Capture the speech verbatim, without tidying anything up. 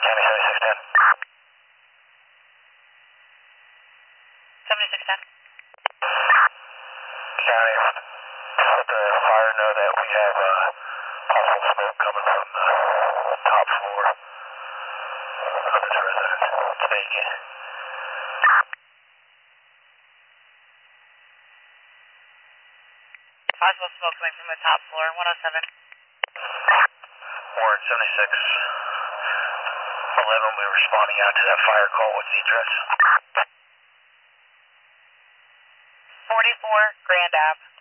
County seventy-six ten. seventy-six ten. County, let the fire know that we have uh, possible smoke coming from the top floor of this residence. It's vacant. Possible smoke coming from the top floor, one oh seven. Warren seventy-six eleven, we're responding out to that fire call. What's the address? forty-four Grand Ave.